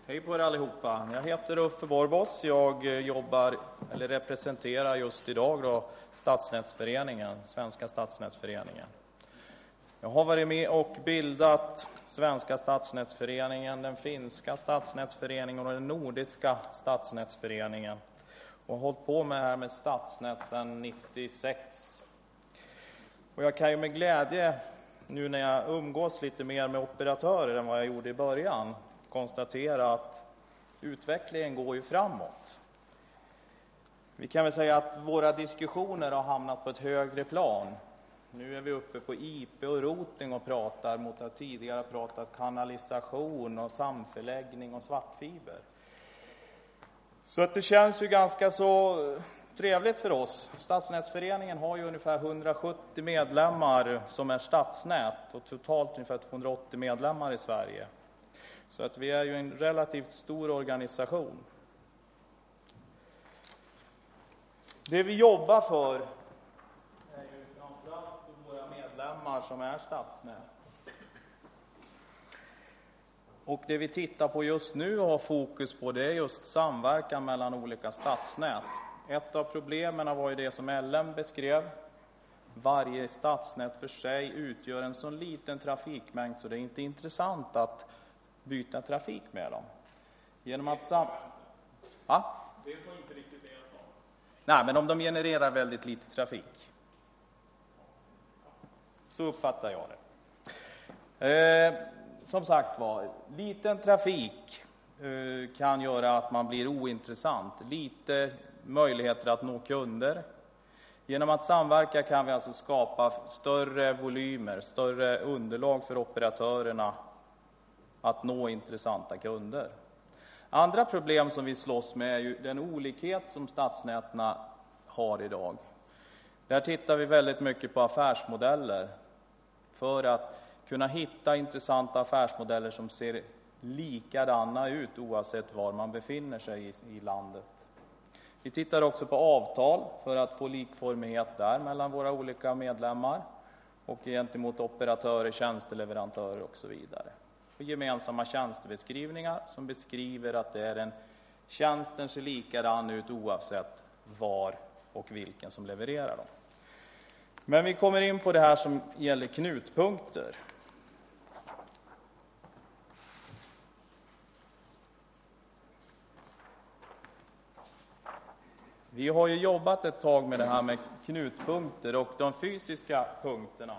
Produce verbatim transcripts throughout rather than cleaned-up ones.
Hej på er allihopa. Jag heter Uffe Borbos. Jag jobbar, eller representerar just idag då Stadsnätsföreningen, Svenska Stadsnätsföreningen. Jag har varit med och bildat Svenska Stadsnätsföreningen, den finska Stadsnätsföreningen och den nordiska Stadsnätsföreningen. Och har hållit på med det här med stadsnät sedan nittiosex. Och jag kan ju med glädje, nu när jag umgås lite mer med operatörer än vad jag gjorde i början, konstatera att utvecklingen går ju framåt. Vi kan väl säga att våra diskussioner har hamnat på ett högre plan. Nu är vi uppe på I P och routing och pratar mot att tidigare pratat kanalisation och samförläggning och svartfiber. Så att det känns ju ganska så trevligt för oss. Stadsnätsföreningen har ju ungefär hundrasjuttio medlemmar som är stadsnät och totalt ungefär tvåhundraåttio medlemmar i Sverige. Så att vi är ju en relativt stor organisation. Det vi jobbar för är ju framförallt för våra medlemmar som är stadsnät. Och det vi tittar på just nu och har fokus på, det är just samverkan mellan olika stadsnät. Ett av problemen var ju det som Ellen beskrev. Varje stadsnät för sig utgör en så liten trafikmängd så det är inte intressant att byta trafik med dem. Genom att sam... Ja? Det var inte riktigt det jag sa. Nej, men om de genererar väldigt lite trafik. Så uppfattar jag det. Eh, som sagt var, liten trafik eh, kan göra att man blir ointressant. Lite möjligheter att nå kunder. Genom att samverka kan vi alltså skapa större volymer, större underlag för operatörerna att nå intressanta kunder. Andra problem som vi slåss med är ju den olikhet som stadsnäten har idag. Där tittar vi väldigt mycket på affärsmodeller för att kunna hitta intressanta affärsmodeller som ser likadana ut oavsett var man befinner sig i, i landet. Vi tittar också på avtal för att få likformighet där mellan våra olika medlemmar och gentemot operatörer, tjänsteleverantörer och så vidare. Och gemensamma tjänstebeskrivningar som beskriver att det är en tjänsten ser likadan ut oavsett var och vilken som levererar dem. Men vi kommer in på det här som gäller knutpunkter. Vi har ju jobbat ett tag med det här med knutpunkter och de fysiska punkterna.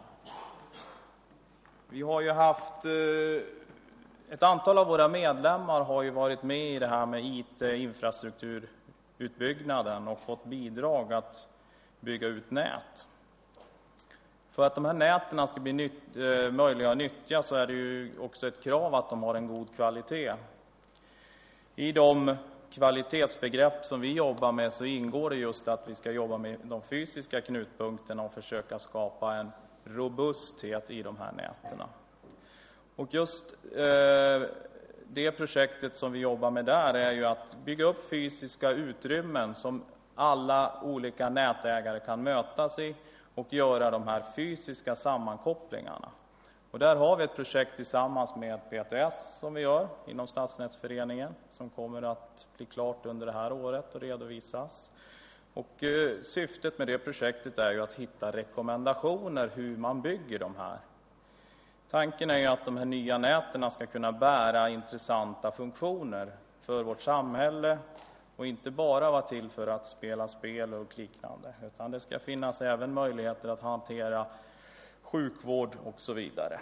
Vi har ju haft... Ett antal av våra medlemmar har ju varit med i det här med I T-infrastrukturutbyggnaden och fått bidrag att bygga ut nät. För att de här näten ska bli nytt, eh, möjliga att nyttja så är det ju också ett krav att de har en god kvalitet. I de kvalitetsbegrepp som vi jobbar med så ingår det just att vi ska jobba med de fysiska knutpunkterna och försöka skapa en robusthet i de här nätena. Och just eh, det projektet som vi jobbar med där är ju att bygga upp fysiska utrymmen som alla olika nätägare kan mötas i och göra de här fysiska sammankopplingarna. Och där har vi ett projekt tillsammans med P T S som vi gör inom Stadsnätsföreningen som kommer att bli klart under det här året och redovisas. Och eh, syftet med det projektet är ju att hitta rekommendationer hur man bygger de här. Tanken är ju att de här nya näten ska kunna bära intressanta funktioner för vårt samhälle och inte bara vara till för att spela spel och liknande, utan det ska finnas även möjligheter att hantera sjukvård och så vidare.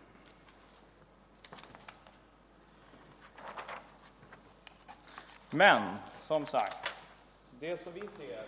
Men som sagt, det som vi ser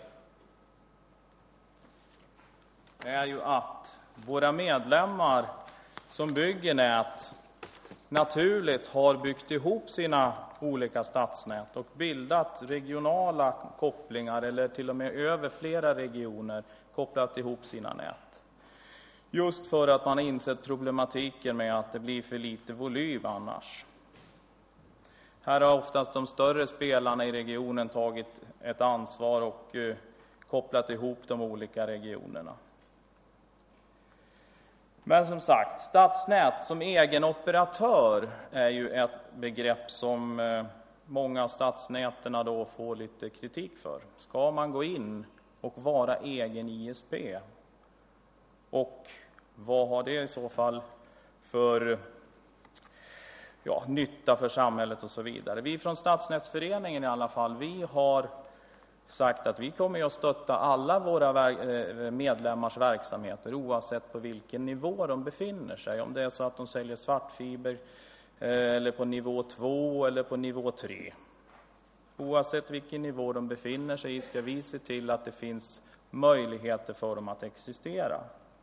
är ju att våra medlemmar som bygger nät naturligt har byggt ihop sina olika stadsnät och bildat regionala kopplingar eller till och med över flera regioner kopplat ihop sina nät. Just för att man har insett problematiken med att det blir för lite volym annars. Här har oftast de större spelarna i regionen tagit ett ansvar och eh, kopplat ihop de olika regionerna. Men som sagt, stadsnät som egen operatör är ju ett begrepp som många stadsnäterna då får lite kritik för. Ska man gå in och vara egen I S P? Och vad har det i så fall för ja, nytta för samhället och så vidare? Vi från Stadsnätsföreningen i alla fall, vi har sagt att vi kommer att stötta alla våra medlemmars verksamheter oavsett på vilken nivå de befinner sig. Om det är så att de säljer svartfiber eller på nivå två eller på nivå tre. Oavsett vilken nivå de befinner sig i ska vi se till att det finns möjligheter för dem att existera.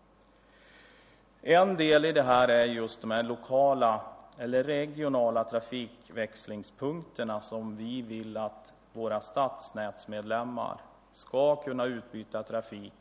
En del i det här är just de här lokala eller regionala trafikväxlingspunkterna som vi vill att våra stadsnätsmedlemmar ska kunna utbyta trafik.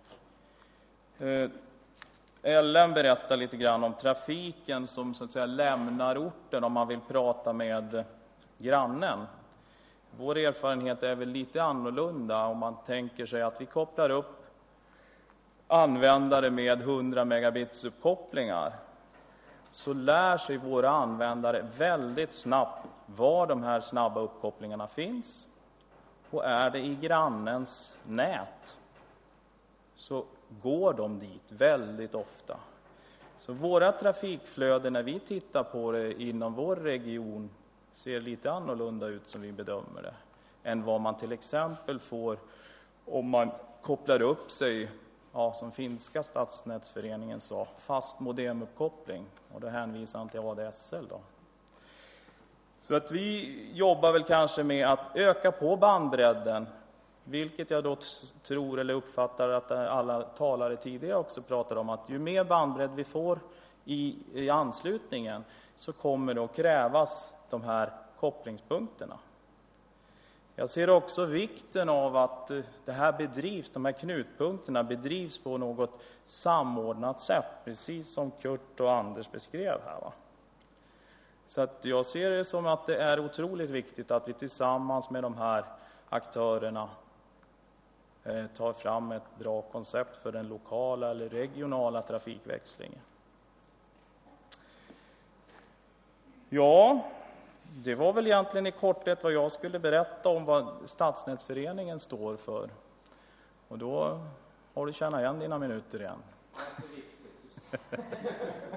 Ellen berättar lite grann om trafiken som så att säga lämnar orten om man vill prata med grannen. Vår erfarenhet är väl lite annorlunda om man tänker sig att vi kopplar upp användare med hundra megabits uppkopplingar. Så lär sig våra användare väldigt snabbt var de här snabba uppkopplingarna finns. Och är det i grannens nät så går de dit väldigt ofta. Så våra trafikflöden när vi tittar på det inom vår region ser lite annorlunda ut som vi bedömer det. Än vad man till exempel får om man kopplar upp sig, ja, som finska stadsnätsföreningen sa, fast modemuppkoppling. Och då hänvisar han till A D S L då. Så att vi jobbar väl kanske med att öka på bandbredden, vilket jag då tror eller uppfattar att alla talare tidigare också pratar om, att ju mer bandbredd vi får i, i anslutningen så kommer det att krävas de här kopplingspunkterna. Jag ser också vikten av att det här bedrivs, de här knutpunkterna bedrivs på något samordnat sätt, precis som Kurt och Anders beskrev här, va? Så att jag ser det som att det är otroligt viktigt att vi tillsammans med de här aktörerna eh, tar fram ett bra koncept för den lokala eller regionala trafikväxlingen. Ja, det var väl egentligen i korthet vad jag skulle berätta om vad Stadsnätsföreningen står för. Och då har du tjänat igen dina minuter igen.